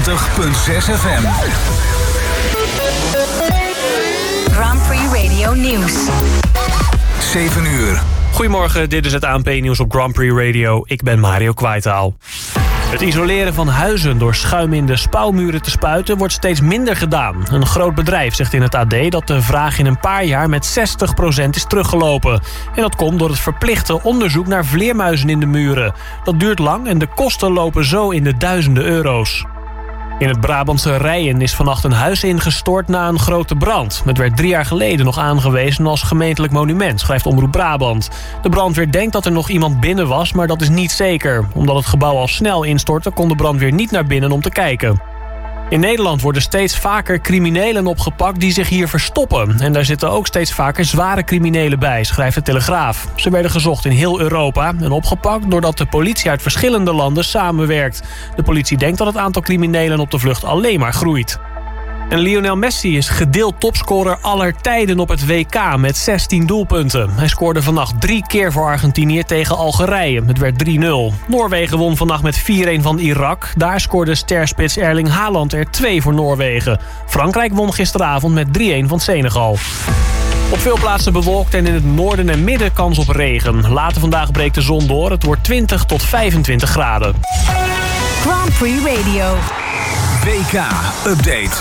FM. Grand Prix Radio Nieuws. 7 uur. Goedemorgen, dit is het ANP-nieuws op Grand Prix Radio. Ik ben Mario Kwaitaal. Het isoleren van huizen door schuim in de spouwmuren te spuiten wordt steeds minder gedaan. Een groot bedrijf zegt in het AD dat de vraag in een paar jaar met 60% is teruggelopen. En dat komt door het verplichte onderzoek naar vleermuizen in de muren. Dat duurt lang en de kosten lopen zo in de duizenden euro's. In het Brabantse Rijen is vannacht een huis ingestort na een grote brand. Het werd 3 jaar geleden nog aangewezen als gemeentelijk monument, schrijft Omroep Brabant. De brandweer denkt dat er nog iemand binnen was, maar dat is niet zeker. Omdat het gebouw al snel instortte, kon de brandweer niet naar binnen om te kijken. In Nederland worden steeds vaker criminelen opgepakt die zich hier verstoppen. En daar zitten ook steeds vaker zware criminelen bij, schrijft de Telegraaf. Ze werden gezocht in heel Europa en opgepakt doordat de politie uit verschillende landen samenwerkt. De politie denkt dat het aantal criminelen op de vlucht alleen maar groeit. En Lionel Messi is gedeeld topscorer aller tijden op het WK met 16 doelpunten. Hij scoorde vannacht 3 keer voor Argentinië tegen Algerije. Het werd 3-0. Noorwegen won vannacht met 4-1 van Irak. Daar scoorde sterspits Erling Haaland er 2 voor Noorwegen. Frankrijk won gisteravond met 3-1 van Senegal. Op veel plaatsen bewolkt en in het noorden en midden kans op regen. Later vandaag breekt de zon door. Het wordt 20 tot 25 graden. Grand Prix Radio. WK-update.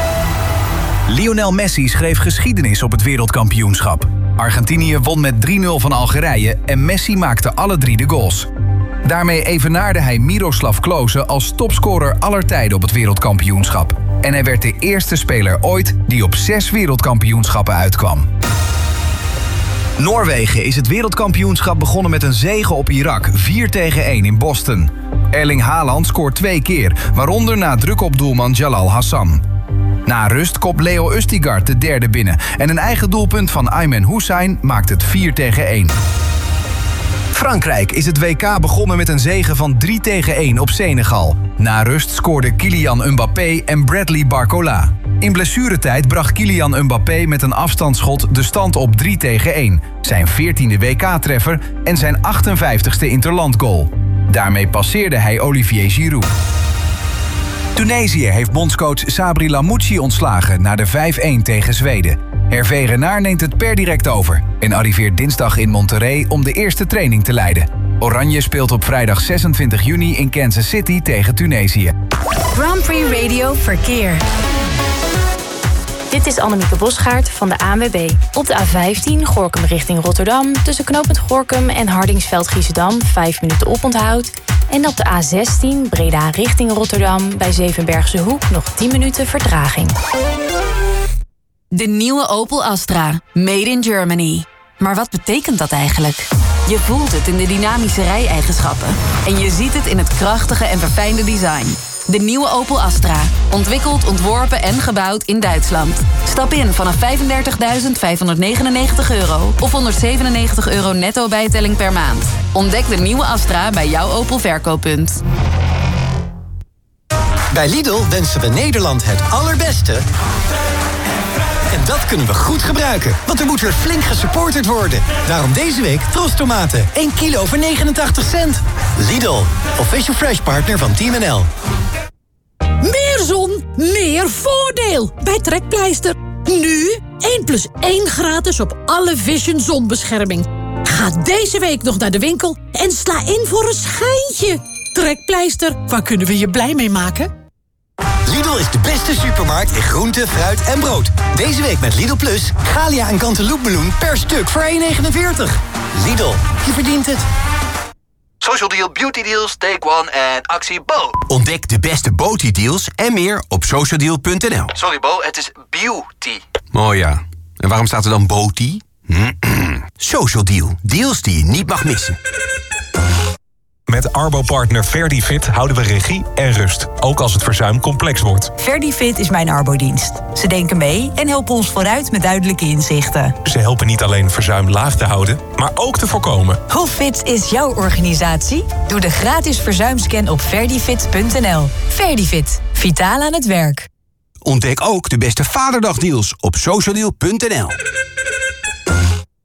Lionel Messi schreef geschiedenis op het wereldkampioenschap. Argentinië won met 3-0 van Algerije en Messi maakte alle 3 de goals. Daarmee evenaarde hij Miroslav Klose als topscorer aller tijden op het wereldkampioenschap. En hij werd de eerste speler ooit die op 6 wereldkampioenschappen uitkwam. Noorwegen is het wereldkampioenschap begonnen met een zege op Irak, 4-1 in Boston. Erling Haaland scoort 2 keer, waaronder na druk op doelman Jalal Hassan. Na rust kopt Leo Østigard de derde binnen en een eigen doelpunt van Aymen Hussein maakt het 4-1. Frankrijk is het WK begonnen met een zege van 3-1 op Senegal. Na rust scoorden Kylian Mbappé en Bradley Barcola. In blessuretijd bracht Kylian Mbappé met een afstandsschot de stand op 3-1. Zijn 14e WK-treffer en zijn 58e interlandgoal. Daarmee passeerde hij Olivier Giroud. Tunesië heeft bondscoach Sabri Lamouchi ontslagen na de 5-1 tegen Zweden. Hervé Renard neemt het per direct over en arriveert dinsdag in Monterrey om de eerste training te leiden. Oranje speelt op vrijdag 26 juni in Kansas City tegen Tunesië. Grand Prix Radio Verkeer. Dit is Annemieke Bosgaard van de ANWB. Op de A15 Gorinchem richting Rotterdam. Tussen knooppunt Gorinchem en Hardingsveld-Giessendam 5 minuten oponthoud. En op de A16 Breda richting Rotterdam bij Zevenbergse Hoek nog 10 minuten vertraging. De nieuwe Opel Astra. Made in Germany. Maar wat betekent dat eigenlijk? Je voelt het in de dynamische rijeigenschappen. En je ziet het in het krachtige en verfijnde design. De nieuwe Opel Astra. Ontwikkeld, ontworpen en gebouwd in Duitsland. Stap in vanaf €35.599 of €197 netto bijtelling per maand. Ontdek de nieuwe Astra bij jouw Opel verkooppunt. Bij Lidl wensen we Nederland het allerbeste. En dat kunnen we goed gebruiken, want er moet weer flink gesupporterd worden. Daarom deze week trosstomaten, 1 kilo voor 89 cent. Lidl, official fresh partner van Team NL. Meer zon, meer voordeel bij Trekpleister. Nu 1+1 gratis op alle Vision zonbescherming. Ga deze week nog naar de winkel en sla in voor een schijntje. Trekpleister, waar kunnen we je blij mee maken? Lidl is de beste supermarkt in groente, fruit en brood. Deze week met Lidl Plus, Galia en Cantaloupemeloen per stuk voor €1,49. Lidl, je verdient het. Social Deal, Beauty Deals, Take One en actie Bo. Ontdek de beste Beauty deals en meer op socialdeal.nl. Sorry Bo, het is beauty. Oh ja, en waarom staat er dan Beauty? Social Deal, deals die je niet mag missen. Met Arbo-partner Verdifit houden we regie en rust, ook als het verzuim complex wordt. Verdifit is mijn Arbo-dienst. Ze denken mee en helpen ons vooruit met duidelijke inzichten. Ze helpen niet alleen verzuim laag te houden, maar ook te voorkomen. Hoe fit is jouw organisatie? Doe de gratis verzuimscan op verdifit.nl. Verdifit, vitaal aan het werk. Ontdek ook de beste Vaderdagdeals op socialdeal.nl.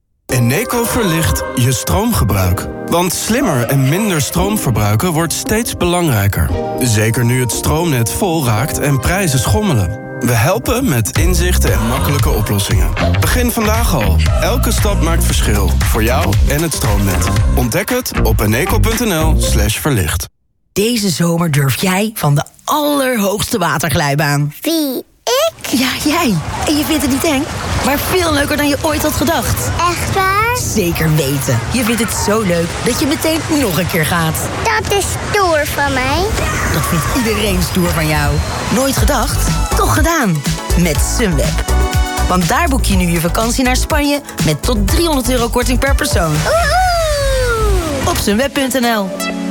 Eneco verlicht je stroomgebruik. Want slimmer en minder stroom verbruiken wordt steeds belangrijker. Zeker nu het stroomnet vol raakt en prijzen schommelen. We helpen met inzichten en makkelijke oplossingen. Begin vandaag al. Elke stap maakt verschil. Voor jou en het stroomnet. Ontdek het op eneco.nl/verlicht. Deze zomer durf jij van de allerhoogste waterglijbaan. Wie? Ik? Ja, jij. En je vindt het niet eng, maar veel leuker dan je ooit had gedacht. Echt waar? Zeker weten. Je vindt het zo leuk dat je meteen nog een keer gaat. Dat is stoer van mij. Dat vindt iedereen stoer van jou. Nooit gedacht? Toch gedaan. Met Sunweb. Want daar boek je nu je vakantie naar Spanje met tot €300 korting per persoon. Woehoe! Op sunweb.nl.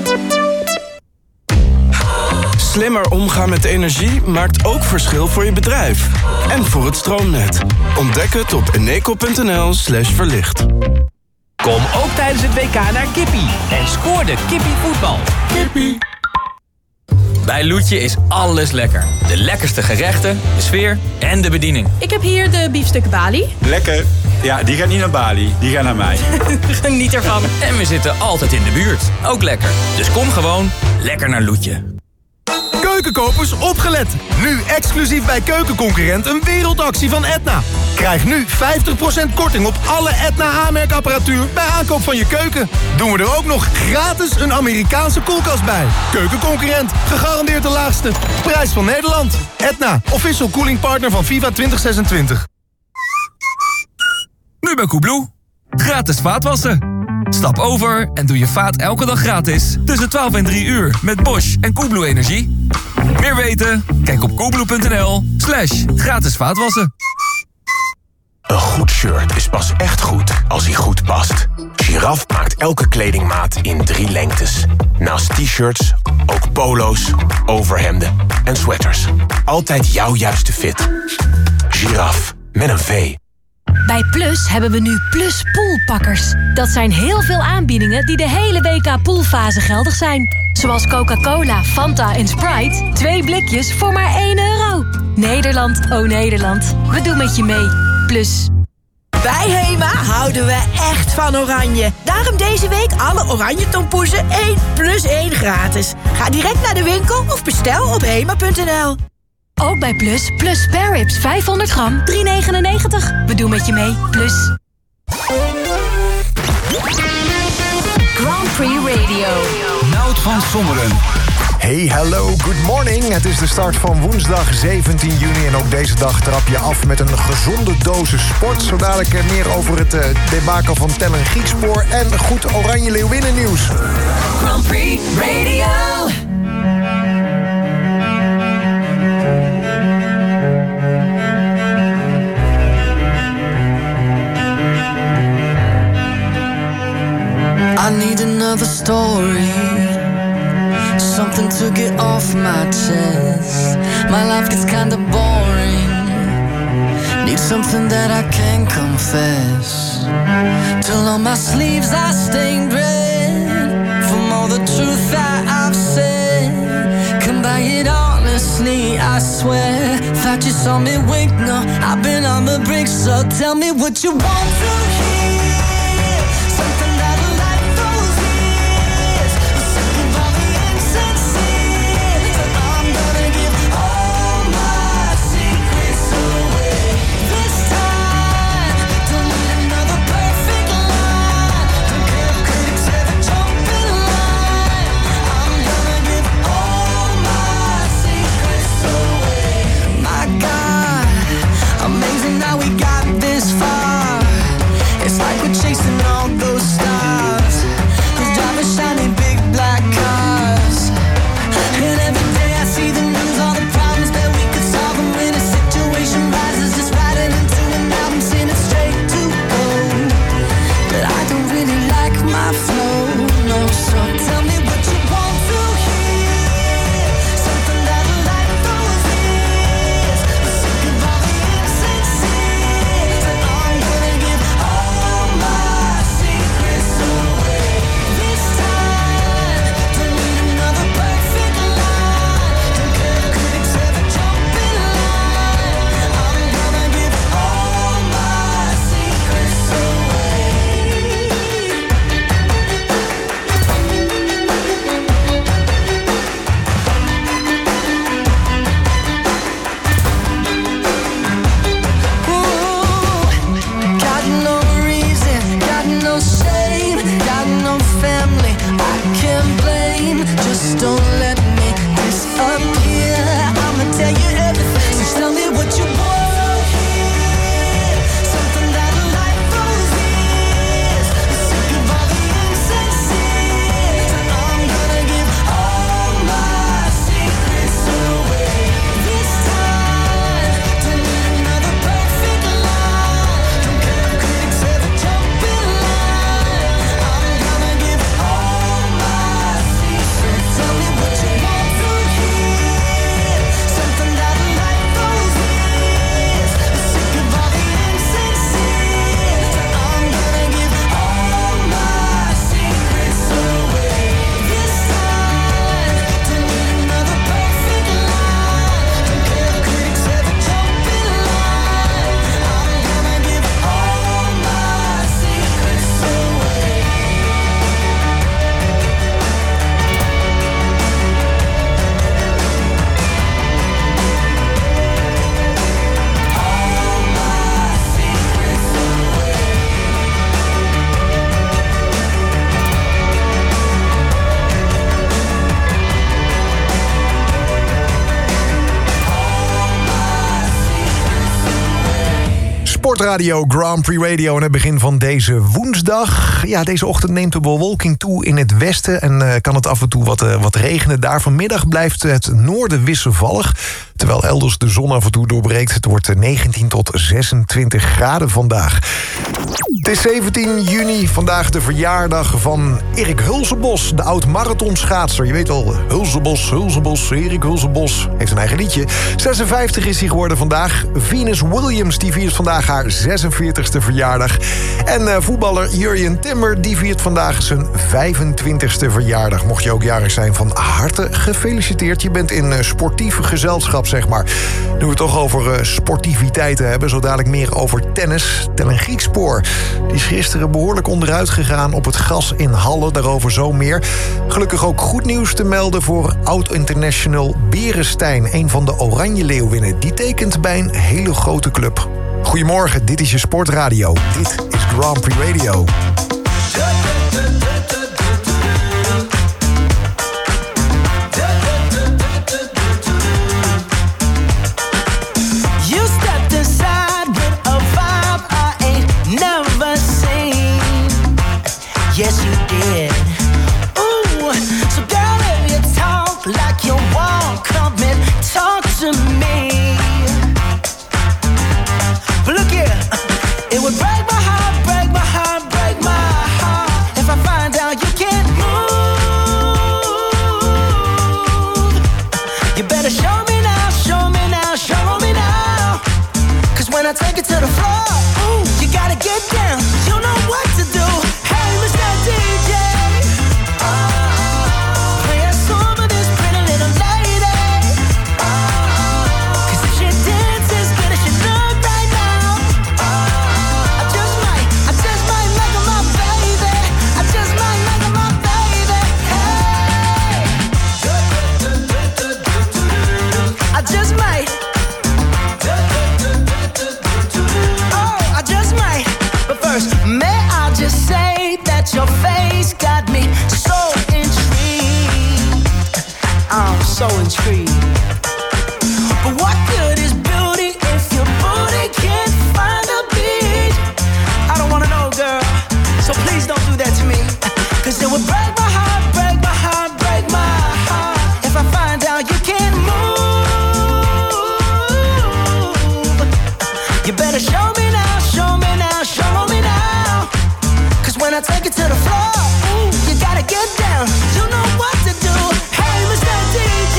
Slimmer omgaan met energie maakt ook verschil voor je bedrijf. En voor het stroomnet. Ontdek het op eneco.nl/verlicht. Kom ook tijdens het WK naar Kippie en scoor de Kippie voetbal. Kippie. Bij Loetje is alles lekker. De lekkerste gerechten, de sfeer en de bediening. Ik heb hier de biefstuk Bali. Lekker. Ja, die gaat niet naar Bali, die gaat naar mij. Geniet ervan. En we zitten altijd in de buurt. Ook lekker. Dus kom gewoon lekker naar Loetje. Keukenkopers, opgelet! Nu exclusief bij Keukenconcurrent een wereldactie van Edna. Krijg nu 50% korting op alle Edna aanmerkapparatuur bij aankoop van je keuken. Doen we er ook nog gratis een Amerikaanse koelkast bij. Keukenconcurrent, gegarandeerd de laagste. Prijs van Nederland. Edna, official cooling partner van FIFA 2026. Nu bij Koebloe. Gratis vaatwassen. Stap over en doe je vaat elke dag gratis. Tussen 12 en 3 uur met Bosch en Koebloe Energie. Meer weten? Kijk op koebloe.nl/gratis vaatwassen. Een goed shirt is pas echt goed als hij goed past. Giraf maakt elke kledingmaat in 3 lengtes. Naast t-shirts ook polo's, overhemden en sweaters. Altijd jouw juiste fit. Giraf, met een V. Bij Plus hebben we nu Plus Poolpakkers. Dat zijn heel veel aanbiedingen die de hele WK-poolfase geldig zijn. Zoals Coca-Cola, Fanta en Sprite. 2 blikjes voor maar €1. Nederland, oh Nederland. We doen met je mee. Plus. Bij Hema houden we echt van oranje. Daarom deze week alle oranje tompoezen 1+1 gratis. Ga direct naar de winkel of bestel op hema.nl. Ook bij Plus, Plus spare ribs 500 gram, €3,99. We doen met je mee, Plus. Grand Prix Radio. Nout van Sommeren. Hey, hallo, good morning. Het is de start van woensdag 17 juni en ook deze dag trap je af met een gezonde dosis sport. Zo dadelijk meer over het debakel van Tellen Griekspoor en goed Oranje Leeuwinnen nieuws. Grand Prix Radio. I need another story, something to get off my chest. My life gets kinda boring, need something that I can confess. Till on my sleeves I stained red from all the truth that I've said. Can buy it honestly, I swear. Thought you saw me wink, no, I've been on the brink. So tell me what you want to hear. Amazing how we got this far. It's like we're chasing Sportradio Grand Prix Radio en het begin van deze woensdag. Ja, deze ochtend neemt de bewolking toe in het westen en kan het af en toe wat regenen. Daar vanmiddag blijft het noorden wisselvallig, terwijl elders de zon af en toe doorbreekt. Het wordt 19 tot 26 graden vandaag. Het is 17 juni, vandaag de verjaardag van Erik Hulsebos, de oud-marathonschaatser. Je weet wel, Hulsebos, Erik Hulsebos heeft een eigen liedje. 56 is hij geworden vandaag. Venus Williams die viert vandaag haar 46e verjaardag. En voetballer Jurjen Timmer die viert vandaag zijn 25e verjaardag. Mocht je ook jarig zijn, van harte gefeliciteerd. Je bent in sportief gezelschap, zeg maar. Nu we het toch over sportiviteiten hebben, zo dadelijk meer over tennis. Tellen Griekspoor. Die is gisteren behoorlijk onderuit gegaan op het gras in Halle. Daarover zo meer. Gelukkig ook goed nieuws te melden voor oud-international Beresteyn. Een van de Oranje Leeuwinnen. Die tekent bij een hele grote club. Goedemorgen, dit is je Sportradio. Dit is Grand Prix Radio. Yes, you did. Ooh, so girl, if you talk like you walk, come and talk to me. But look here, it would break my heart, break my heart, break my heart if I find out you can't move. You better show me now, show me now, show me now. 'Cause when I take it to the floor, ooh, you gotta get down. You know what to do. DJ, play a song for this pretty little lady. 'Cause if she dances as good as she look right now, I just might make her my baby. I just might make her my baby. Hey, I just might. Oh, I just might. But first, may I just say that your face got me so intrigued. I'm so intrigued. But what good is beauty if your booty can't find a beat? I don't wanna know, girl, so please don't do that to me. 'Cause it would break my heart, break my heart, break my heart if I find out you can't move. You better show me now, show me now, show me now. 'Cause when I take it to the floor, ooh, you gotta get down. You know what to do. Hey, Mr. DJ,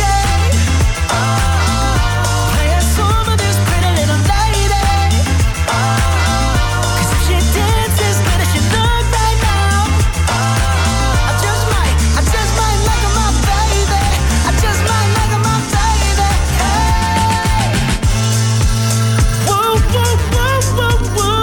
play a song for this pretty little lady. 'Cause if she dances as good as she look right now, I just might make her my baby. I just might make her my baby. Hey, woo, woo, woo, woo, woo.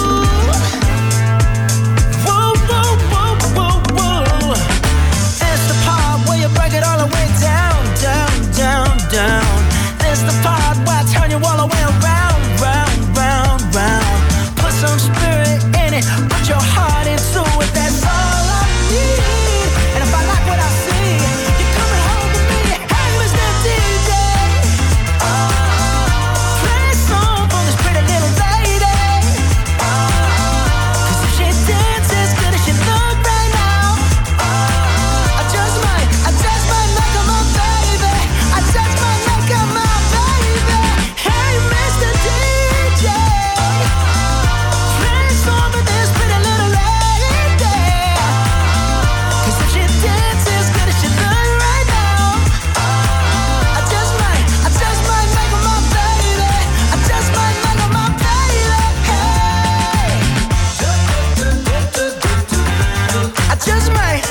Break it all the way down, down, down, down. This the part where I turn you all the way around, round, round, round. Put some spirit in it, put your heart into it. That's all I need. And if I like what I see, you're coming home with me. Hey, Mr. DJ, play a song for this pretty little lady. 'Cause if she dances as good as she look right now, I just might make her my baby. I just might make her my baby. Hey, Mr. DJ, play a song for this pretty little lady. 'Cause if she dances as good as she does right now, I just might make her my baby. I just might make her my baby. Hey, I just might.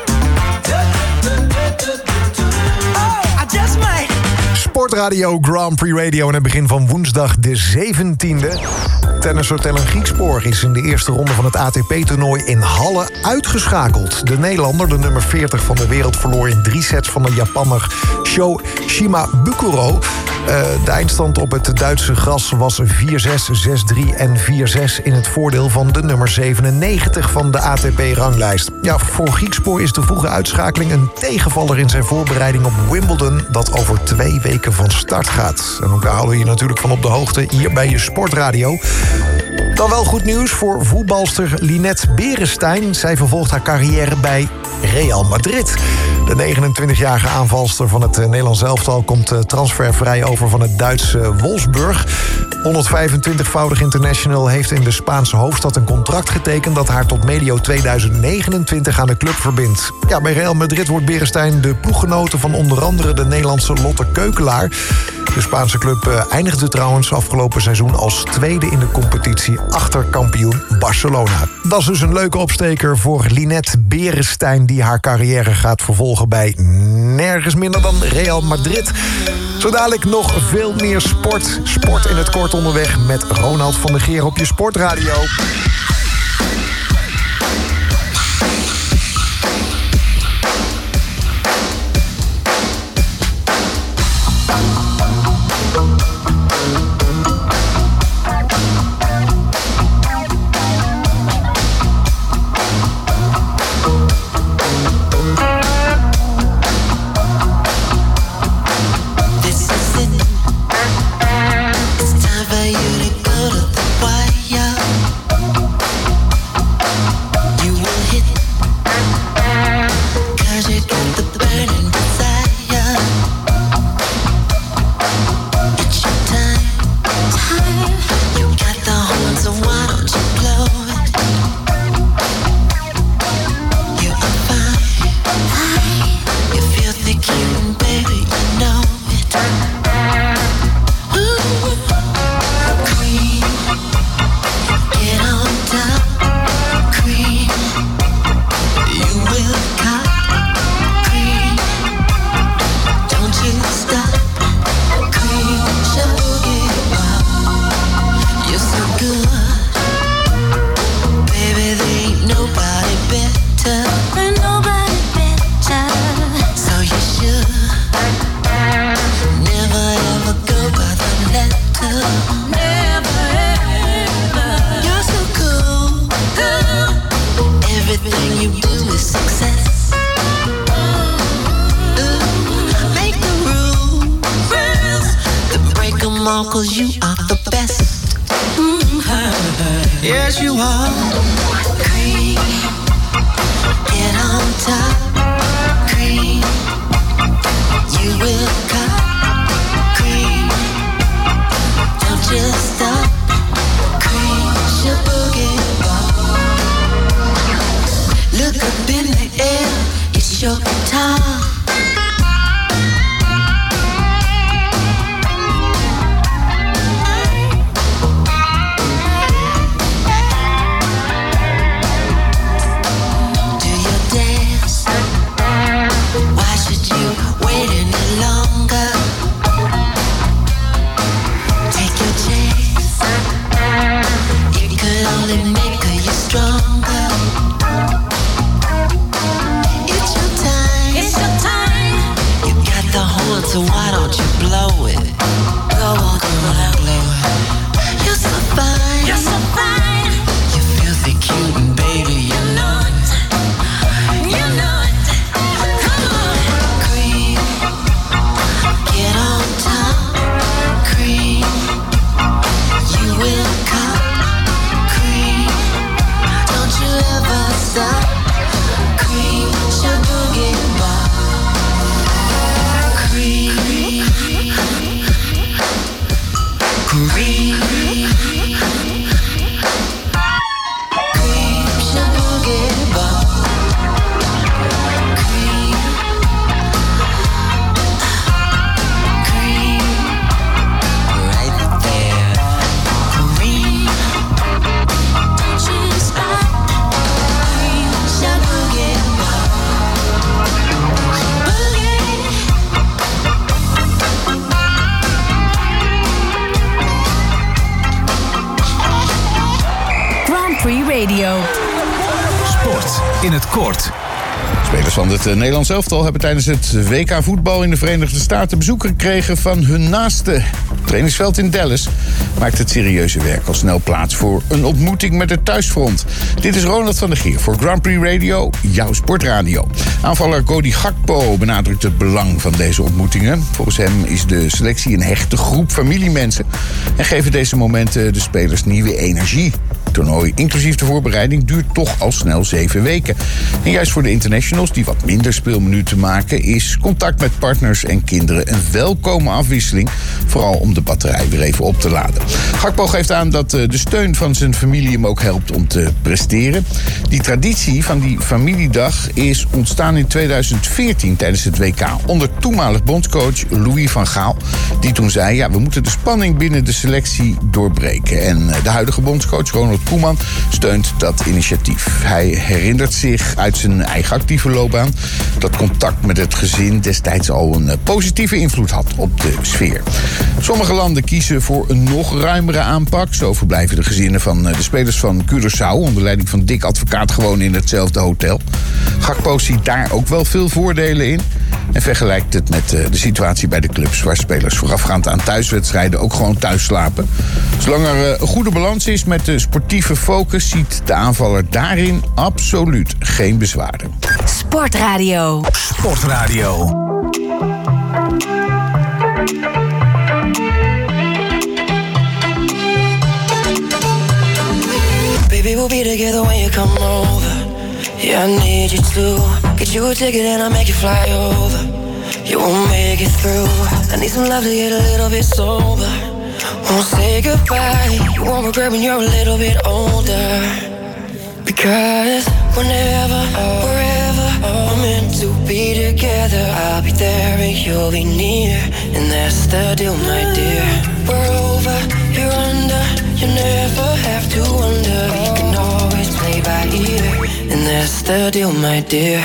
Sportradio Grand Prix Radio en het begin van woensdag de 17e. Tennisser Tellen Griekspoor is in de eerste ronde van het ATP-toernooi in Halle uitgeschakeld. De Nederlander, de nummer 40 van de wereld, verloor in 3 sets van de Japanner Sho Shimabukuro. De eindstand op het Duitse gras was 4-6, 6-3 en 4-6... in het voordeel van de nummer 97 van de ATP-ranglijst. Ja, voor Griekspoor is de vroege uitschakeling een tegenvaller in zijn voorbereiding op Wimbledon, dat over 2 weken van start gaat. En ook daar houden we je natuurlijk van op de hoogte hier bij je Sportradio. Dan wel goed nieuws voor voetbalster Linette Beresteyn. Zij vervolgt haar carrière bij Real Madrid. De 29-jarige aanvalster van het Nederlands elftal komt transfervrij over van het Duitse Wolfsburg. 125-voudig international heeft in de Spaanse hoofdstad een contract getekend dat haar tot medio 2029 aan de club verbindt. Ja, bij Real Madrid wordt Beresteyn de ploeggenote van onder andere de Nederlandse Lotte Keukelaar. De Spaanse club eindigde trouwens afgelopen seizoen als tweede in de competitie achter kampioen Barcelona. Dat is dus een leuke opsteker voor Linette Beresteyn die haar carrière gaat vervolgen bij nergens minder dan Real Madrid. Zo dadelijk nog veel meer sport. Sport in het kort onderweg met Ronald van der Geer op je Sportradio. Sport in het kort. Spelers van het Nederlands elftal hebben tijdens het WK voetbal in de Verenigde Staten bezoek gekregen van hun naaste. Het trainingsveld in Dallas maakt het serieuze werk al snel plaats voor een ontmoeting met het thuisfront. Dit is Ronald van der Geer voor Grand Prix Radio, jouw sportradio. Aanvaller Cody Gakpo benadrukt het belang van deze ontmoetingen. Volgens hem is de selectie een hechte groep familiemensen en geven deze momenten de spelers nieuwe energie. toernooi, inclusief de voorbereiding, duurt toch al snel 7 weken. En juist voor de internationals die wat minder speelminuten maken, is contact met partners en kinderen een welkome afwisseling. Vooral om de batterij weer even op te laden. Gakpo geeft aan dat de steun van zijn familie hem ook helpt om te presteren. Die traditie van die familiedag is ontstaan in 2014 tijdens het WK onder toenmalig bondscoach Louis van Gaal. Die toen zei, ja, we moeten de spanning binnen de selectie doorbreken. En de huidige bondscoach Ronald Koeman steunt dat initiatief. Hij herinnert zich uit zijn eigen actieve loopbaan dat contact met het gezin destijds al een positieve invloed had op de sfeer. Sommige landen kiezen voor een nog ruimere aanpak. Zo verblijven de gezinnen van de spelers van Curaçao onder leiding van Dick Advocaat gewoon in hetzelfde hotel. Gakpo ziet daar ook wel veel voordelen in en vergelijkt het met de situatie bij de clubs waar spelers voorafgaand aan thuiswedstrijden ook gewoon thuis slapen. Zolang er een goede balans is met de sportieve focus, ziet de aanvaller daarin absoluut geen bezwaren. Sportradio. Sportradio. Baby, we'll be together when you come over. Yeah, I need you to get you a ticket and I'll make you fly over. You won't make it through. I need some love to get a little bit sober. Won't say goodbye. You won't regret when you're a little bit older. Because whenever, wherever we're meant to be together, I'll be there and you'll be near. And that's the deal, my dear. We're over, you're under. You never have to wonder. We can always play by ear. And that's the deal, my dear.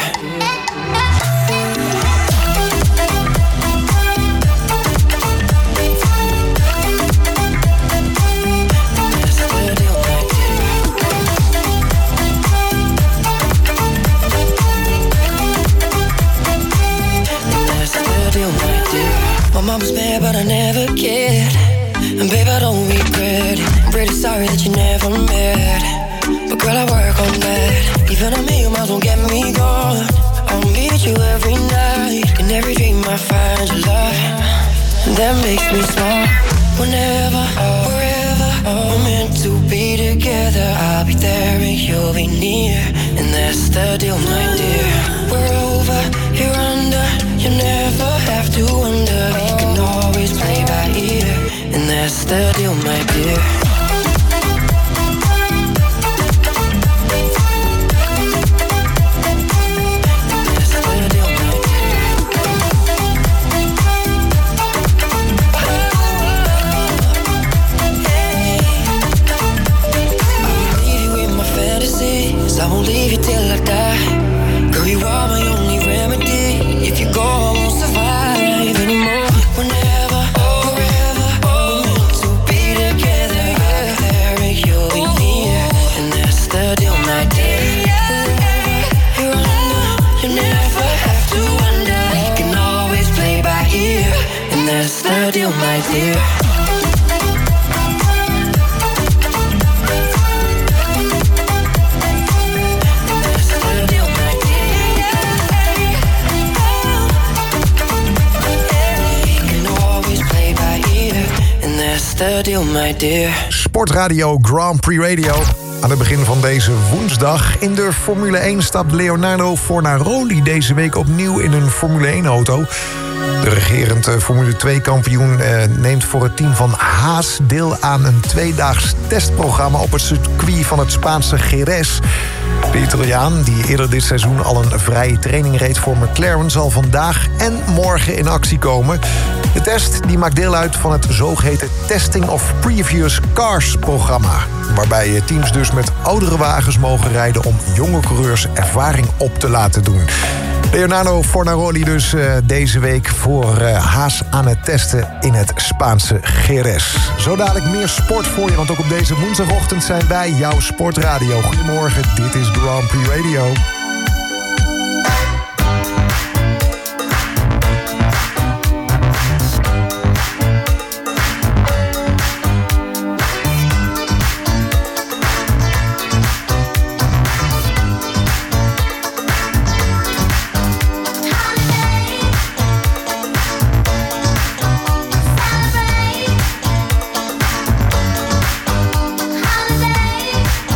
My mama's mad, but I never cared. And babe, I don't regret it. I'm pretty sorry that you never met. But girl, I work on that. Even a million miles won't get me gone. I'll meet you every night. In every dream I find your love. And that makes me smile. Whenever, wherever we're meant to be together, I'll be there and you'll be near. And that's the deal, my dear. We're over, you're under. You never have to wonder. We can always play by ear. And that's the deal, my dear. I won't leave you till I die. Girl, you are my only remedy. If you go, I won't survive anymore. Whenever, wherever we're meant to be together, I'll be there and you'll be near. And that's the deal, my dear. Wherever you're under, you never have to wonder. We can always play by ear. And that's the deal, my dear. Sportradio Grand Prix Radio. Aan het begin van deze woensdag. In de Formule 1 stapt Leonardo Fornaroli deze week opnieuw in een Formule 1-auto. De regerend Formule 2-kampioen neemt voor het team van Haas deel aan een 2-daags testprogramma op het circuit van het Spaanse Jerez. De Italiaan, die eerder dit seizoen al een vrije training reed voor McLaren, zal vandaag en morgen in actie komen. De test die maakt deel uit van het zogeheten Testing of Previous Cars programma, waarbij teams dus met oudere wagens mogen rijden om jonge coureurs ervaring op te laten doen. Leonardo Fornaroli dus deze week voor Haas aan het testen in het Spaanse Jerez. Zo dadelijk meer sport voor je, want ook op deze woensdagochtend zijn wij jouw Sportradio. Goedemorgen, dit is Grand Prix Radio. Holiday.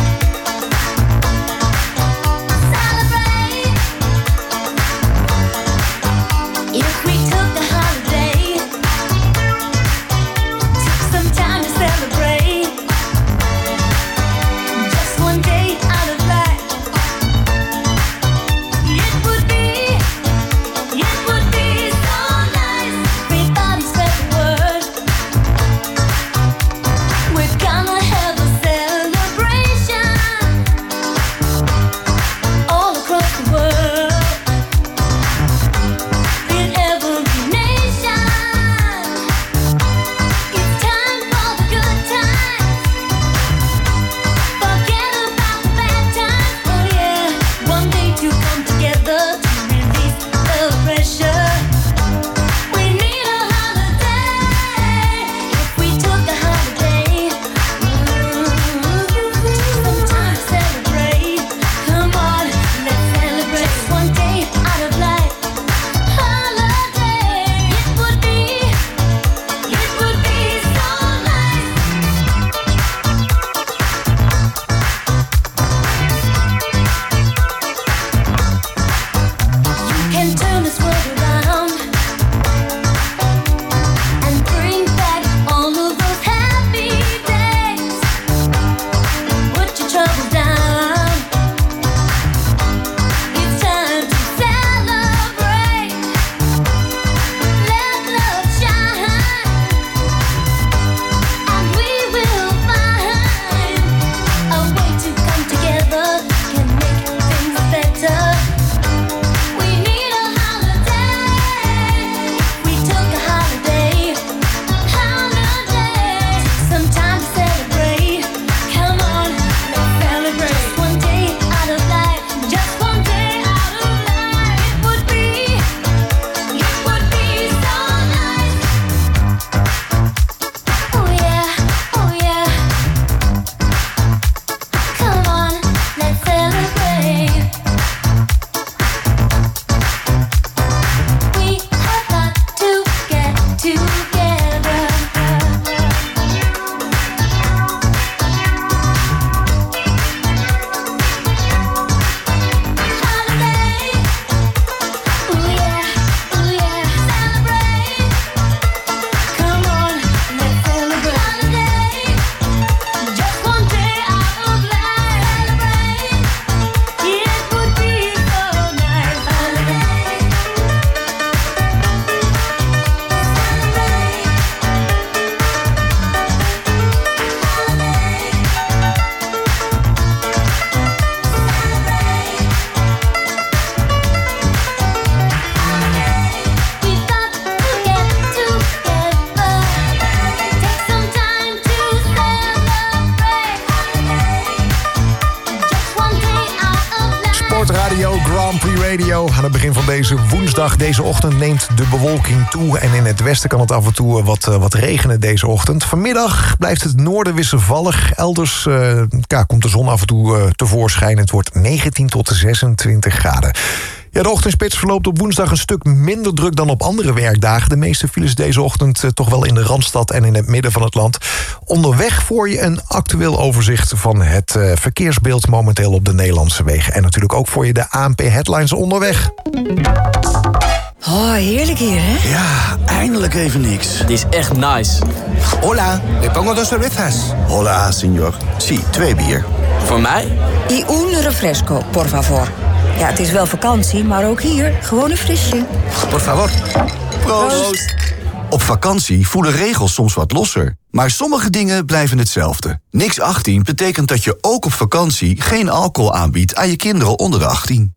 Grand Prix Radio. Aan het begin van deze woensdag, deze ochtend, neemt de bewolking toe. En in het westen kan het af en toe wat regenen deze ochtend. Vanmiddag blijft het noorden wisselvallig. Elders komt de zon af en toe tevoorschijn. Het wordt 19 tot 26 graden. Ja, de ochtendspits verloopt op woensdag een stuk minder druk dan op andere werkdagen. De meeste files deze ochtend toch wel in de Randstad en in het midden van het land. Onderweg voor je een actueel overzicht van het verkeersbeeld momenteel op de Nederlandse wegen. En natuurlijk ook voor je de ANP-headlines onderweg. Oh, heerlijk hier, hè? Ja, eindelijk even niks. Het is echt nice. Hola, le pongo 2 cervezas. Hola, señor. Sí, 2 bier. Voor mij? Y un refresco, por favor. Ja, het is wel vakantie, maar ook hier gewoon een frisje. Por favor. Proost. Op vakantie voelen regels soms wat losser. Maar sommige dingen blijven hetzelfde. Niks 18 betekent dat je ook op vakantie geen alcohol aanbiedt aan je kinderen onder de 18.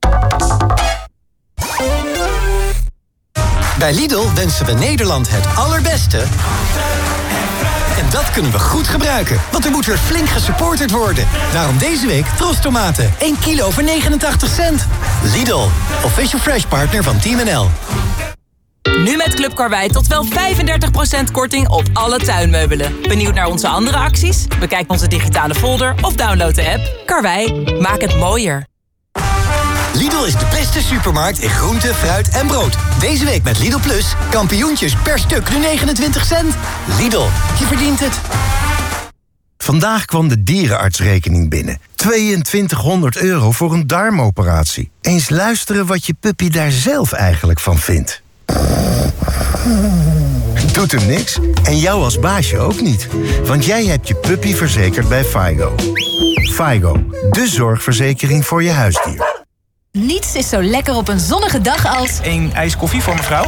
Bij Lidl wensen we Nederland het allerbeste. En dat kunnen we goed gebruiken, want er moet weer flink gesupporterd worden. Daarom deze week Trostomaten, 1 kilo voor 89 cent. Lidl, official fresh partner van Team NL. Nu met Club Karwei tot wel 35% korting op alle tuinmeubelen. Benieuwd naar onze andere acties? Bekijk onze digitale folder of download de app. Karwei, maak het mooier. Lidl is de beste supermarkt in groente, fruit en brood. Deze week met Lidl Plus, kampioentjes per stuk nu 29 cent. Lidl, je verdient het. Vandaag kwam de dierenartsrekening binnen. 2200 euro voor een darmoperatie. Eens luisteren wat je puppy daar zelf eigenlijk van vindt. Doet hem niks. En jou als baasje ook niet. Want jij hebt je puppy verzekerd bij Faigo. Faigo, de zorgverzekering voor je huisdier. Niets is zo lekker op een zonnige dag als... 1 ijs koffie voor mevrouw.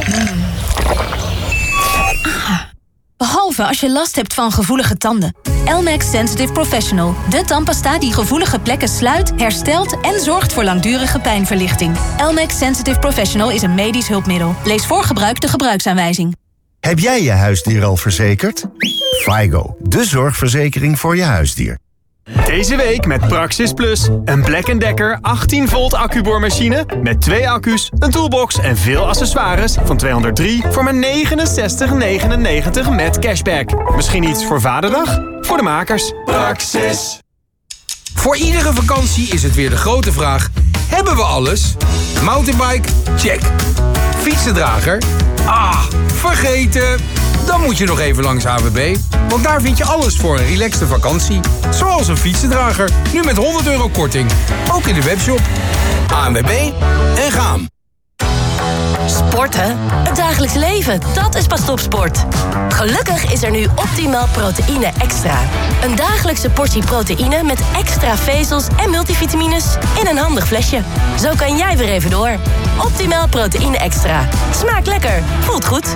Behalve als je last hebt van gevoelige tanden. Elmex Sensitive Professional. De tandpasta die gevoelige plekken sluit, herstelt en zorgt voor langdurige pijnverlichting. Elmex Sensitive Professional is een medisch hulpmiddel. Lees voor gebruik de gebruiksaanwijzing. Heb jij je huisdier al verzekerd? Faigo, de zorgverzekering voor je huisdier. Deze week met Praxis Plus. Een Black & Decker 18 volt accuboormachine met 2 accu's, een toolbox en veel accessoires van 203 voor maar €69,99 met cashback. Misschien iets voor Vaderdag? Voor de makers. Praxis. Voor iedere vakantie is het weer de grote vraag: hebben we alles? Mountainbike? Check. Fietsendrager? Vergeten. Dan moet je nog even langs AWB, want daar vind je alles voor een relaxte vakantie. Zoals een fietsendrager, nu met €100 korting. Ook in de webshop. ANWB en gaan. Sporten? Het dagelijks leven, dat is pas topsport. Gelukkig is er nu Optimal Proteïne Extra. Een dagelijkse portie proteïne met extra vezels en multivitamines in een handig flesje. Zo kan jij weer even door. Optimal Proteïne Extra. Smaakt lekker, voelt goed.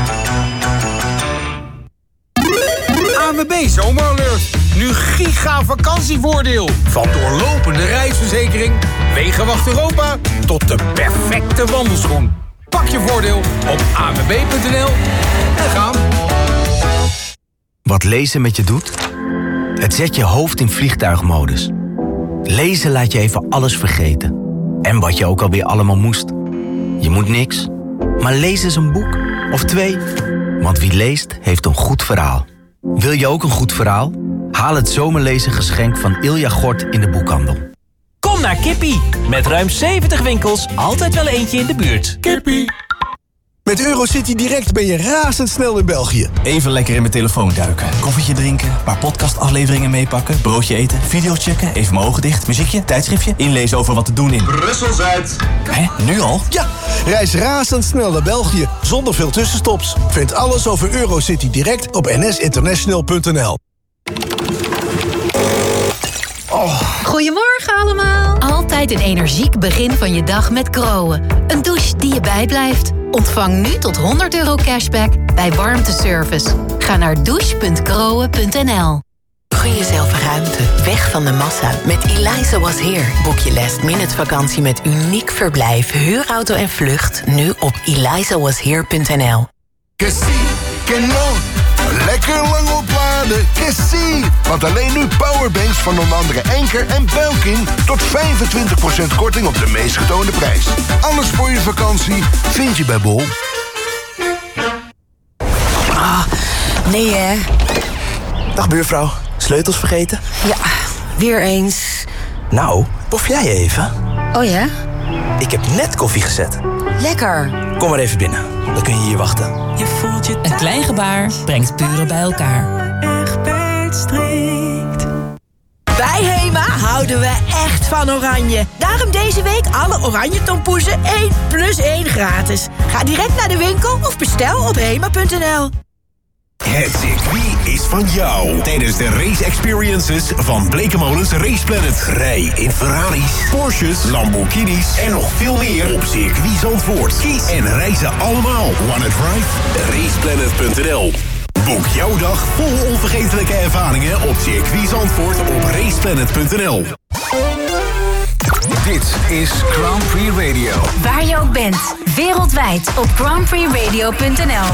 ANWB Zomeralert. Nu giga vakantievoordeel. Van doorlopende reisverzekering, Wegenwacht Europa tot de perfecte wandelschoen. Pak je voordeel op anwb.nl en gaan. Wat lezen met je doet? Het zet je hoofd in vliegtuigmodus. Lezen laat je even alles vergeten. En wat je ook alweer allemaal moest. Je moet niks, maar lees eens een boek of 2. Want wie leest, heeft een goed verhaal. Wil je ook een goed verhaal? Haal het zomerlezen geschenk van Ilja Gort in de boekhandel. Kom naar Kippie. Met ruim 70 winkels, altijd wel eentje in de buurt. Kippie. Met Eurocity Direct ben je razendsnel in België. Even lekker in mijn telefoon duiken. Koffietje drinken, een paar podcastafleveringen meepakken, broodje eten, video's checken, even mijn ogen dicht, muziekje, tijdschriftje, inlezen over wat te doen in Brussel-Zuid. Hé, nu al? Ja, reis razendsnel naar België, zonder veel tussenstops. Vind alles over Eurocity Direct op nsinternational.nl. Goedemorgen allemaal. Altijd een energiek begin van je dag met Groen. Een douche die je bijblijft. Ontvang nu tot €100 cashback bij warmteservice. Ga naar douche.groen.nl. Gun jezelf ruimte, weg van de massa. Met Eliza Was Here boek je last-minute vakantie met uniek verblijf, huurauto en vlucht. Nu op elizawashere.nl. Que sí, que no. Lekker lang opladen de Cassie. Want alleen nu powerbanks van onder andere Enker en Belkin tot 25% korting op de meest getoonde prijs. Alles voor je vakantie vind je bij Bol. Nee hè. Dag buurvrouw, sleutels vergeten? Ja, weer eens. Nou, pof jij even? Oh ja? Ik heb net koffie gezet. Lekker. Kom maar even binnen, dan kun je hier wachten. Je voelt je een klein gebaar brengt buren bij elkaar. Egberts strikt. Bij Hema houden we echt van Oranje. Daarom deze week alle Oranje tompoezen 1+1 gratis. Ga direct naar de winkel of bestel op hema.nl. Het circuit is van jou. Tijdens de race experiences van Blekemolens Race Planet. Rij in Ferraris, Porsches, Lamborghinis en nog veel meer op circuit Zandvoort. Kies en rij ze allemaal. Wanna drive? Raceplanet.nl. Boek jouw dag vol onvergetelijke ervaringen op circuit Zandvoort op raceplanet.nl. Dit is Grand Prix Radio. Waar je ook bent, wereldwijd op grandprixradio.nl.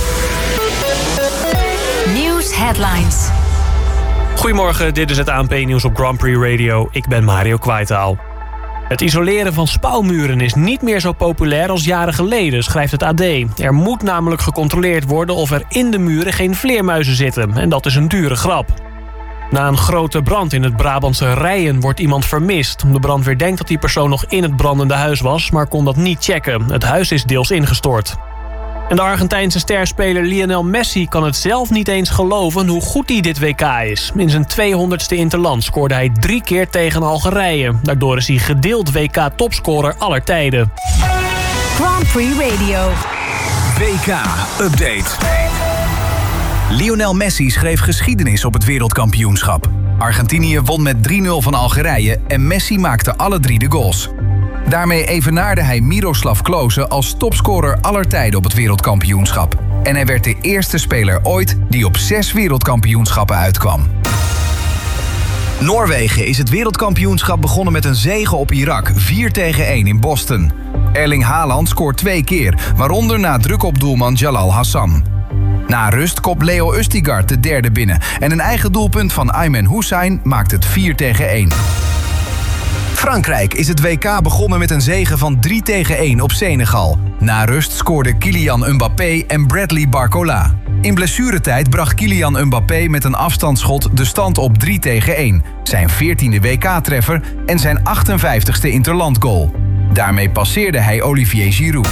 Nieuws headlines. Goedemorgen, dit is het ANP-nieuws op Grand Prix Radio. Ik ben Mario Kwaitaal. Het isoleren van spouwmuren is niet meer zo populair als jaren geleden, schrijft het AD. Er moet namelijk gecontroleerd worden of er in de muren geen vleermuizen zitten. En dat is een dure grap. Na een grote brand in het Brabantse Rijen wordt iemand vermist. De brandweer denkt dat die persoon nog in het brandende huis was, maar kon dat niet checken. Het huis is deels ingestort. En de Argentijnse sterspeler Lionel Messi kan het zelf niet eens geloven hoe goed hij dit WK is. In zijn 200ste interland scoorde hij 3 keer tegen Algerije. Daardoor is hij gedeeld WK-topscorer aller tijden. Grand Prix Radio. WK-update. Lionel Messi schreef geschiedenis op het wereldkampioenschap. Argentinië won met 3-0 van Algerije en Messi maakte alle 3 de goals. Daarmee evenaarde hij Miroslav Klose als topscorer aller tijden op het wereldkampioenschap. En hij werd de eerste speler ooit die op 6 wereldkampioenschappen uitkwam. Noorwegen is het wereldkampioenschap begonnen met een zege op Irak, 4-1 in Boston. Erling Haaland scoort 2 keer, waaronder na druk op doelman Jalal Hassan. Na rust kopt Leo Østigard de derde binnen en een eigen doelpunt van Aymen Hussein maakt het 4-1. Frankrijk is het WK begonnen met een zege van 3-1 op Senegal. Na rust scoorden Kylian Mbappé en Bradley Barcola. In blessuretijd bracht Kylian Mbappé met een afstandsschot de stand op 3-1. Zijn 14e WK-treffer en zijn 58e interlandgoal. Daarmee passeerde hij Olivier Giroud.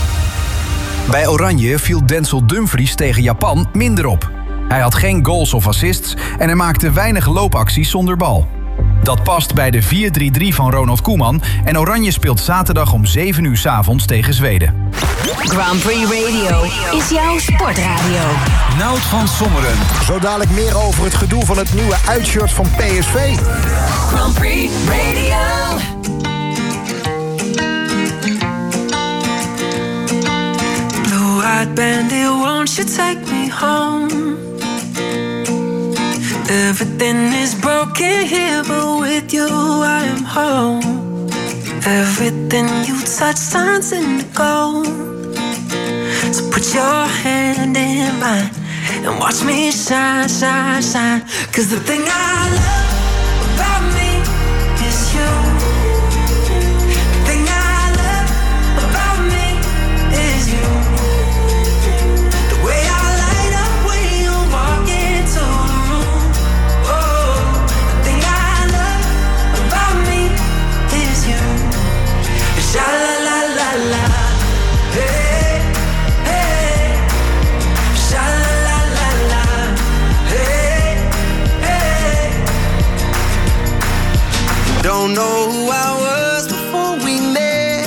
Bij Oranje viel Denzel Dumfries tegen Japan minder op. Hij had geen goals of assists en hij maakte weinig loopacties zonder bal. Dat past bij de 4-3-3 van Ronald Koeman en Oranje speelt zaterdag om 7 uur 's avonds tegen Zweden. Grand Prix Radio is jouw sportradio. Nout van Sommeren. Zo dadelijk meer over het gedoe van het nieuwe uitshirt van PSV. Grand Prix Radio. White bandit, won't you take me home? Everything is broken here, but with you I am home. Everything you touch turns into gold. So put your hand in mine and watch me shine, shine, shine. 'Cause the thing I love about me is you. The thing I love about me is you. Sha la la la la, hey, hey. Sha la la la la, hey, hey. Don't know who I was before we met.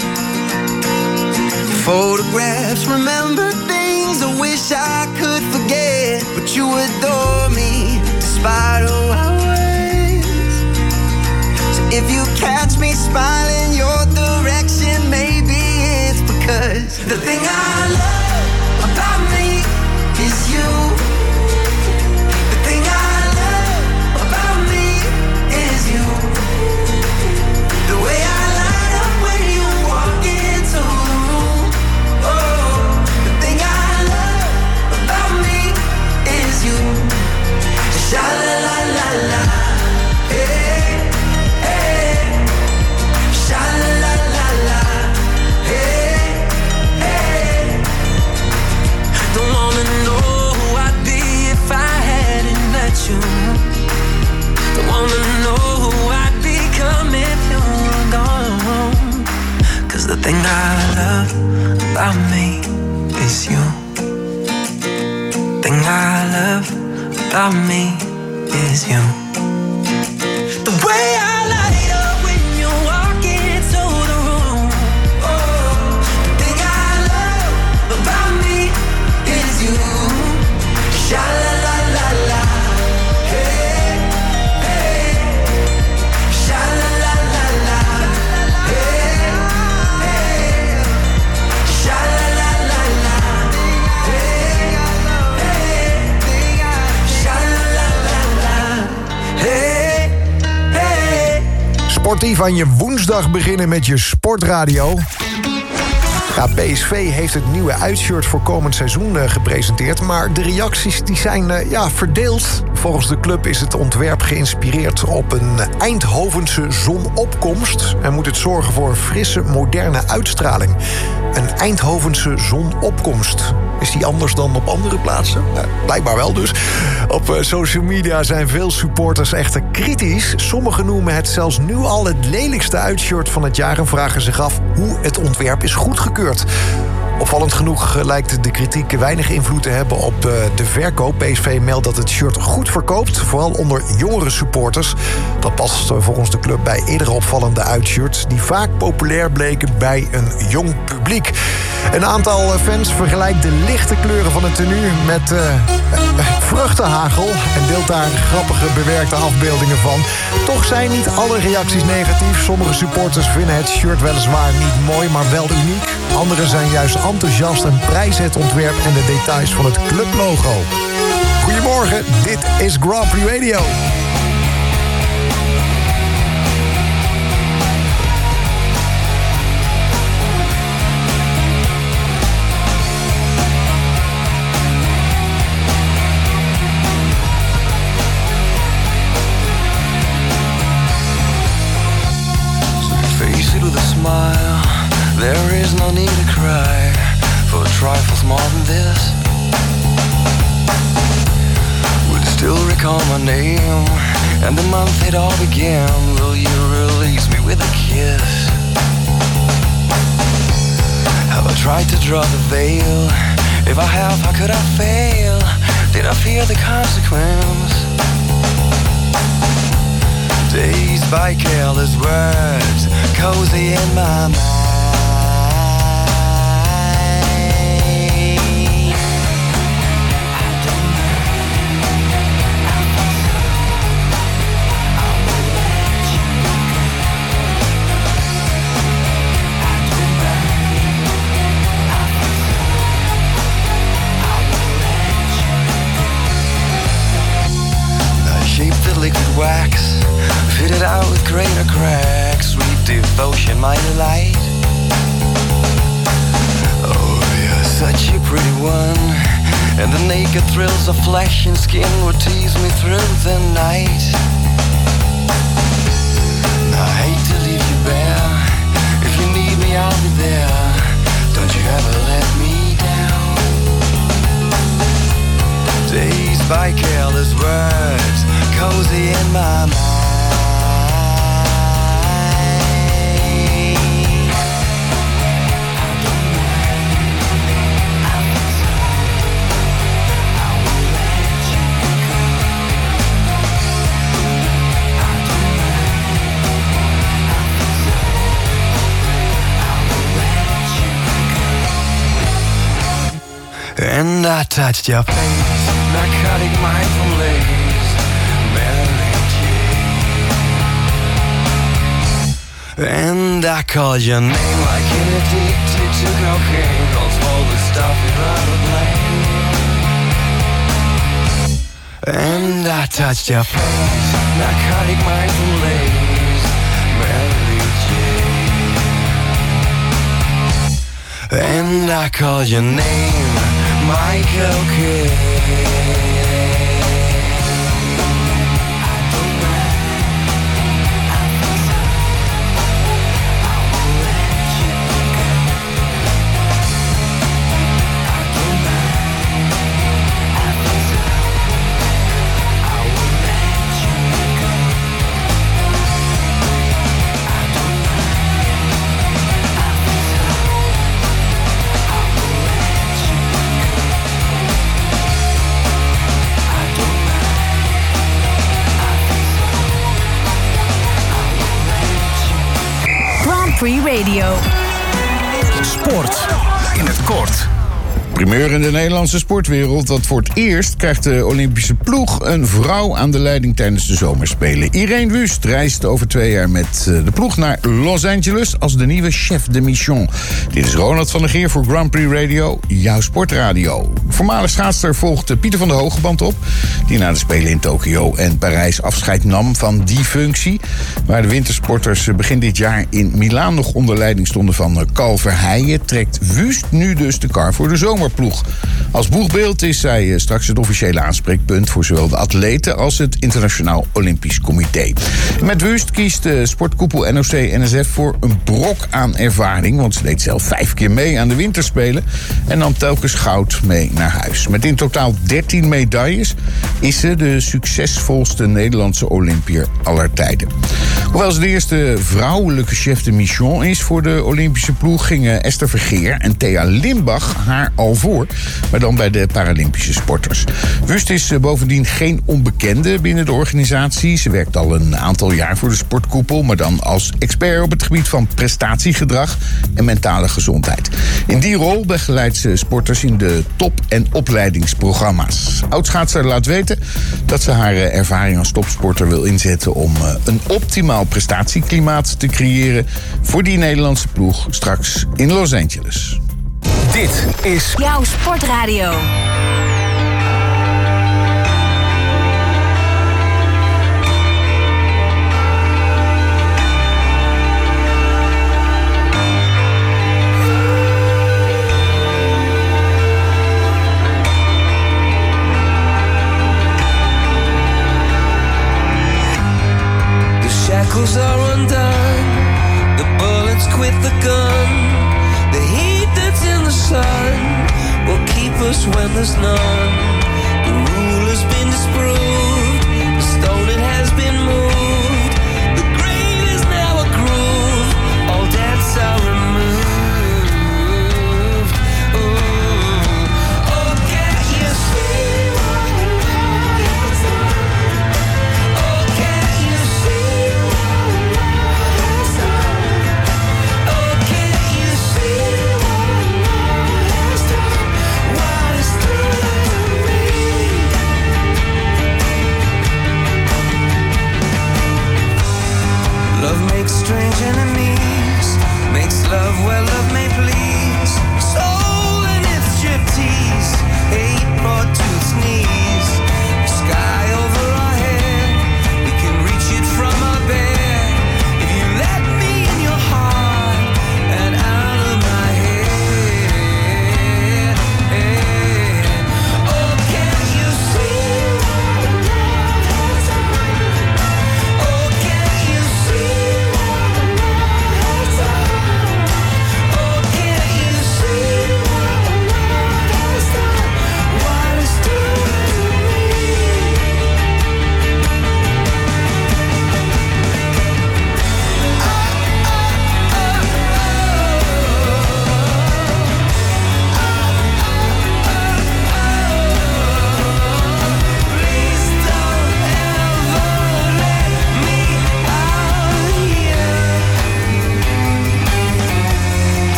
Photographs, remember things I wish I could forget. But you adore me despite who I was. So if you catch me smiling your direction, maybe it's because the thing I love about me is you. The thing I love about me is you. The way I light up when you walk into the room. Oh, the thing I love about me is you. about me is you. Thing I love about me is you. The way I light up when you walk into the room. Oh, the thing I love about me is you. Sha la la la la. Hey, hey. Sha la la la la. Hey, hey. Sha la la la la. Hey, hey. Sha la la la la. Hey, hey. Sportief aan je woensdag beginnen met je sportradio. Ja, PSV heeft het nieuwe uitshirt voor komend seizoen gepresenteerd. Maar de reacties die zijn verdeeld. Volgens de club is het ontwerp geïnspireerd op een Eindhovense zonopkomst. En moet het zorgen voor een frisse, moderne uitstraling. Een Eindhovense zonopkomst. Is die anders dan op andere plaatsen? Blijkbaar wel dus. Op social media zijn veel supporters echter kritisch. Sommigen noemen het zelfs nu al het lelijkste uitshirt van het jaar en vragen zich af hoe het ontwerp is goedgekeurd. Opvallend genoeg lijkt de kritiek weinig invloed te hebben op de verkoop. PSV meldt dat het shirt goed verkoopt, vooral onder jongere supporters. Dat past volgens de club bij eerdere opvallende uitshirts die vaak populair bleken bij een jong publiek. Een aantal fans vergelijkt de lichte kleuren van het tenue met vruchtenhagel en deelt daar grappige bewerkte afbeeldingen van. Toch zijn niet alle reacties negatief. Sommige supporters vinden het shirt weliswaar niet mooi, maar wel uniek. Anderen zijn juist enthousiast en prijzen het ontwerp en de details van het clublogo. Goedemorgen, dit is Grand Prix Radio. There is no need to cry for trifles more than this. Would still recall my name and the month it all began. Will you release me with a kiss? Have I tried to draw the veil? If I have, how could I fail? Did I fear the consequence? Dazed by careless words, cozy in my mind. Liquid wax, fitted out with greater cracks. Sweet devotion, my delight. Oh, you're such a pretty one, and the naked thrills of flesh and skin would tease me through the night. I hate to leave you bare. If you need me, I'll be there. Don't you ever let me down. Dazed by careless words, cozy in my mind. And I touched your face, narcotic mindful lace, Mary Jane. And I called your name like an addicted to cocaine. Calls all the stuff you'd rather blame. And I touched your face, narcotic mindful lace, Mary Jane. And I called your name, Michael Kidd. Free Radio. Sport in het kort. Primeur in de Nederlandse sportwereld. Dat voor het eerst krijgt de Olympische ploeg een vrouw aan de leiding tijdens de zomerspelen. Irene Wüst reist over 2 jaar met de ploeg naar Los Angeles als de nieuwe chef de mission. Dit is Ronald van der Geer voor Grand Prix Radio, jouw sportradio. Voormalig schaatster volgt Pieter van der Hogeband op, die na de Spelen in Tokio en Parijs afscheid nam van die functie. Waar de wintersporters begin dit jaar in Milaan nog onder leiding stonden van Carl Verheijen, trekt Wüst nu dus de kar voor de zomerploeg. Als boegbeeld is zij straks het officiële aanspreekpunt voor zowel de atleten als het Internationaal Olympisch Comité. Met Wüst kiest de sportkoepel NOC-NSF voor een brok aan ervaring, want ze deed zelf 5 keer mee aan de winterspelen en nam telkens goud mee naar huis. Met in totaal 13 medailles is ze de succesvolste Nederlandse Olympiër aller tijden. Hoewel ze de eerste vrouwelijke chef de mission is voor de Olympische ploeg, gingen Esther Vergeer en Thea Limbach haar al voor, maar dan bij de Paralympische sporters. Wüst is bovendien geen onbekende binnen de organisatie. Ze werkt al een aantal jaar voor de sportkoepel, maar dan als expert op het gebied van prestatiegedrag en mentale gezondheid. In die rol begeleidt ze sporters in de top- en opleidingsprogramma's. Oudschaatser laat weten dat ze haar ervaring als topsporter wil inzetten om een optimaal prestatieklimaat te creëren voor die Nederlandse ploeg straks in Los Angeles. Dit is jouw sportradio. The shackles are undone, the bullets quit the gun. The heat that's in the sun will keep us when there's none. The rule has been disproved, the stone it has been moved. The grave is now a groove, all debts are removed. Ooh. Oh, can't you see what love has done? Oh, can't you see what love has done? Oh, can't you see what love has done? What it's done to me?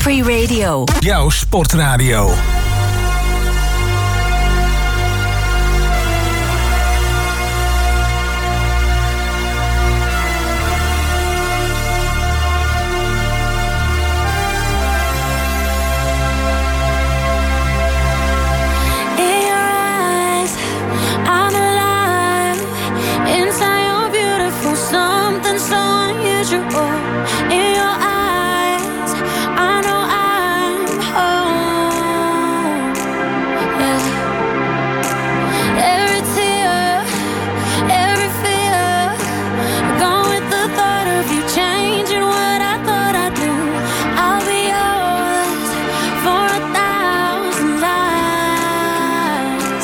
Prix Radio. Jouw sportradio. In your eyes, I know I'm home. Yeah. Every tear, every fear, gone with the thought of you changing what I thought I'd do. I'll be yours for 1,000 lives.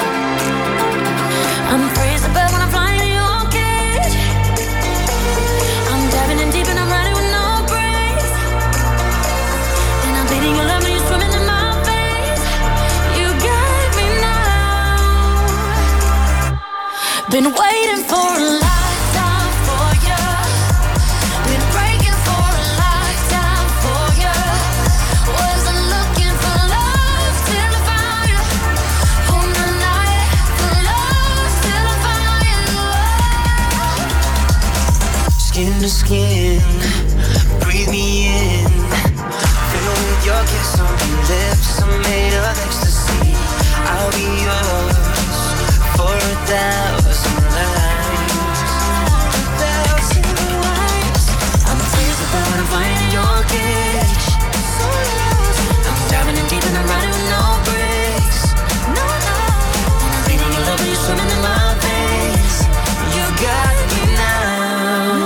I'm crazy, but when I'm flying in your cage, I'm diving in deep and I'm riding with no brakes. And I'm bleeding your love when you're swimming in my face. You got me now. Been waiting for a lifetime for you. Been breaking for a lifetime for you. Wasn't looking for love till I found you. On the night for love till I found you. Skin to skin, breathe me in. Fill with your kiss on your lips, I'm made of ecstasy. I'll be yours for 1,000 lives. 1,000 lives. I'm crazy, but when I'm flying in your cage, I'm diving in deep and I'm riding with no brakes. No, no. And I'm bleeding your love when you're swimming in my face. You got me now.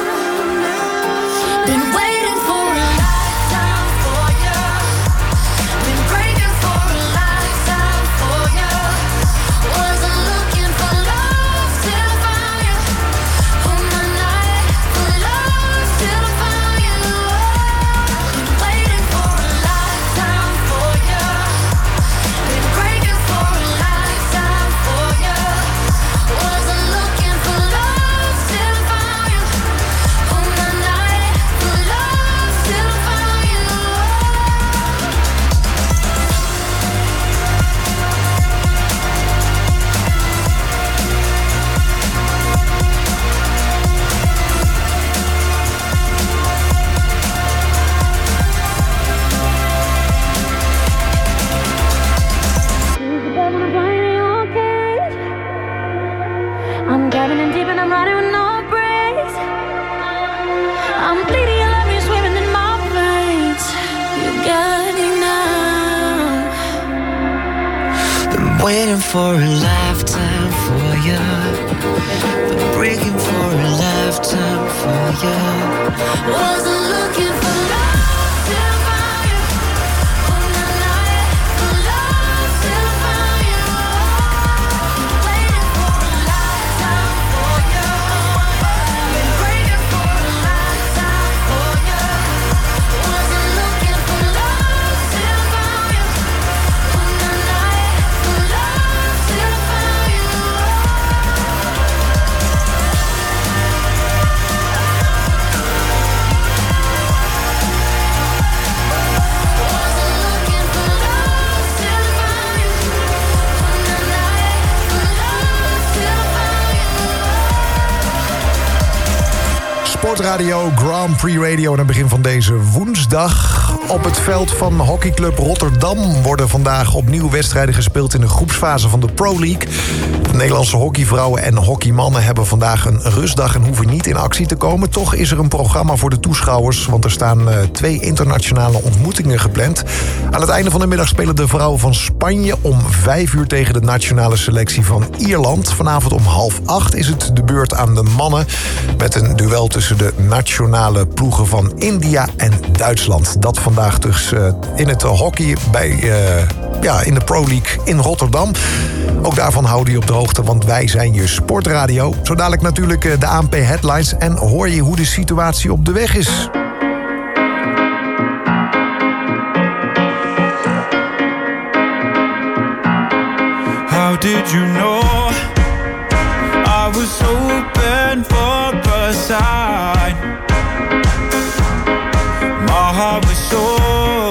Been waiting for a lifetime for you. Been breaking for a lifetime for you. Wasn't looking for love till I found you. On the night for love till I found you. Been waiting for a lifetime for you. Been breaking for a lifetime for you. Wasn't looking for love till I found you. On the night for love till I found you. I'm diving in deep and I'm riding with no brakes. I'm bleeding your love, you're swimming in my veins. You got me now. Been waiting for a lifetime for you. Been breaking for a lifetime for you. Wasn't looking for love till I found you. On the night for love till I found you. Waiting for a lifetime for you. Been breaking for a lifetime for you. Wasn't looking for love till I found you. On the night for love till I found you. Sportradio, Grand Prix Radio aan het begin van deze woensdag. Op het veld van hockeyclub Rotterdam worden vandaag opnieuw wedstrijden gespeeld in de groepsfase van de Pro League. De Nederlandse hockeyvrouwen en hockeymannen hebben vandaag een rustdag en hoeven niet in actie te komen. Toch is er een programma voor de toeschouwers, want er staan 2 internationale ontmoetingen gepland. Aan het einde van de middag spelen de vrouwen van Spanje om 5 uur tegen de nationale selectie van Ierland. Vanavond om 7:30 is het de beurt aan de mannen met een duel tussen de nationale ploegen van India en Duitsland. Dat vandaag dus in het hockey in de Pro League in Rotterdam. Ook daarvan houden je op de hoogte, want wij zijn je sportradio. Zo dadelijk natuurlijk de ANP Headlines en hoor je hoe de situatie op de weg is. How did you know I was open for a sign? My heart was so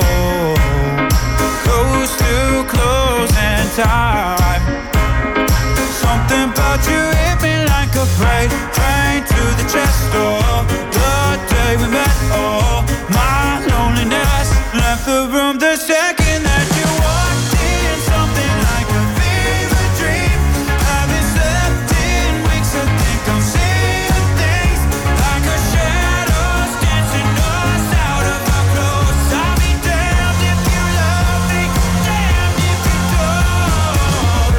time. Something about you hit me like a freight train to the chest door. The day we met, oh, my loneliness left the room the second that you walked in. Something like a fever dream. Haven't slept in weeks, I think I'm seeing things like a shadows dancing us out of our clothes. I'll be damned if you love me, damned if you don't.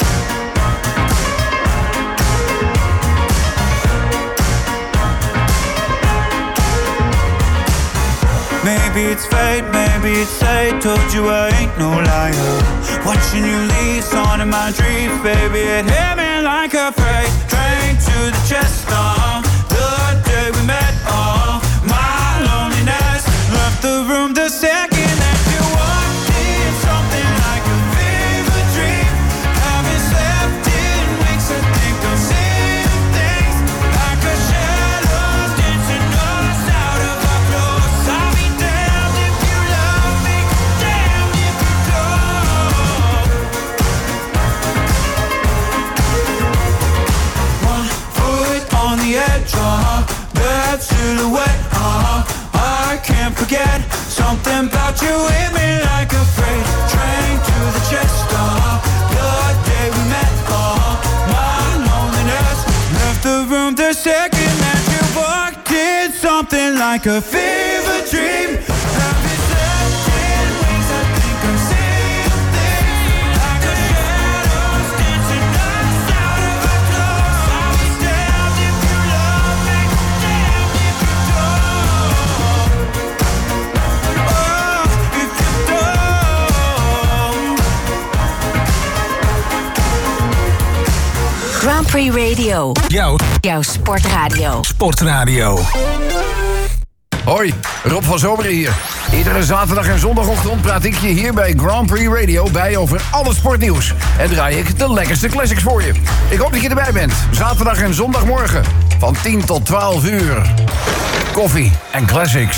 Maybe it's fate, maybe it's fate. Told you I ain't no liar. Watching you leave, on in my dreams, baby. It hit me like a freight train to the chest. The day we met, my loneliness left the room the second that you walked in. Something like a fever dream. Haven't slept in weeks, I think I'm seeing things like a shadow dancing us out of our clothes. I'll be damned if you love me, damned if you don't. One foot on the edge, bad silhouette, I can't forget. Something about you hit me like a freight train to the chest. The day we met, my loneliness left the room the second that you walked in. Something like a fever dream. Haven't slept in weeks, I think I'm seeing things like a shadows dancing us out of our clothes. I'll be damned if you love me, damned if you don't. Oh, if you don't. Grand Prix Radio. Jouw sportradio. Sportradio. Hoi, Rob van Zomeren hier. Iedere zaterdag en zondagochtend praat ik je hier bij Grand Prix Radio bij over alle sportnieuws. En draai ik de lekkerste classics voor je. Ik hoop dat je erbij bent. Zaterdag en zondagmorgen van 10 tot 12 uur. Koffie en classics.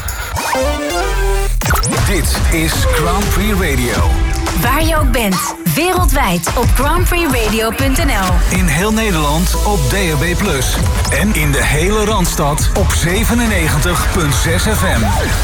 Dit is Grand Prix Radio. Waar je ook bent, wereldwijd op grandprixradio.nl. In heel Nederland op DAB+. En in de hele Randstad op 97.6 FM.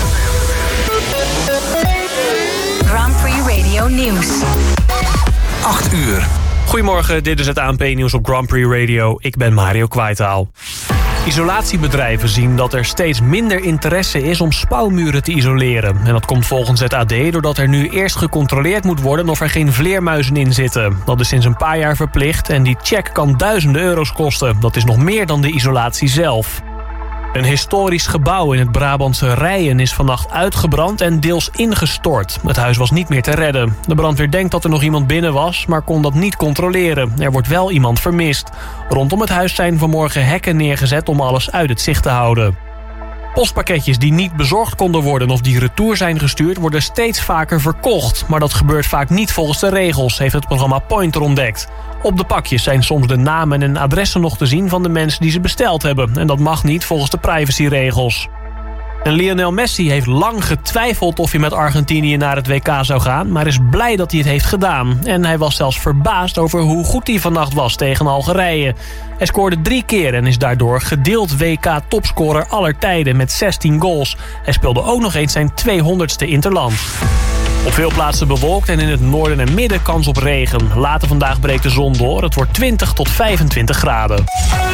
Grand Prix Radio Nieuws. 8 uur. Goedemorgen, dit is het ANP-nieuws op Grand Prix Radio. Ik ben Mario Kwaitaal. Isolatiebedrijven zien dat er steeds minder interesse is om spouwmuren te isoleren. En dat komt volgens het AD doordat er nu eerst gecontroleerd moet worden of er geen vleermuizen in zitten. Dat is sinds een paar jaar verplicht en die check kan duizenden euro's kosten. Dat is nog meer dan de isolatie zelf. Een historisch gebouw in het Brabantse Rijen is vannacht uitgebrand en deels ingestort. Het huis was niet meer te redden. De brandweer denkt dat er nog iemand binnen was, maar kon dat niet controleren. Er wordt wel iemand vermist. Rondom het huis zijn vanmorgen hekken neergezet om alles uit het zicht te houden. Postpakketjes die niet bezorgd konden worden of die retour zijn gestuurd worden steeds vaker verkocht. Maar dat gebeurt vaak niet volgens de regels, heeft het programma Pointer ontdekt. Op de pakjes zijn soms de namen en adressen nog te zien van de mensen die ze besteld hebben. En dat mag niet volgens de privacyregels. En Lionel Messi heeft lang getwijfeld of hij met Argentinië naar het WK zou gaan, maar is blij dat hij het heeft gedaan. En hij was zelfs verbaasd over hoe goed hij vannacht was tegen Algerije. Hij scoorde 3 keer en is daardoor gedeeld WK-topscorer aller tijden met 16 goals. Hij speelde ook nog eens zijn 200ste interland. Op veel plaatsen bewolkt en in het noorden en midden kans op regen. Later vandaag breekt de zon door. Het wordt 20 tot 25 graden.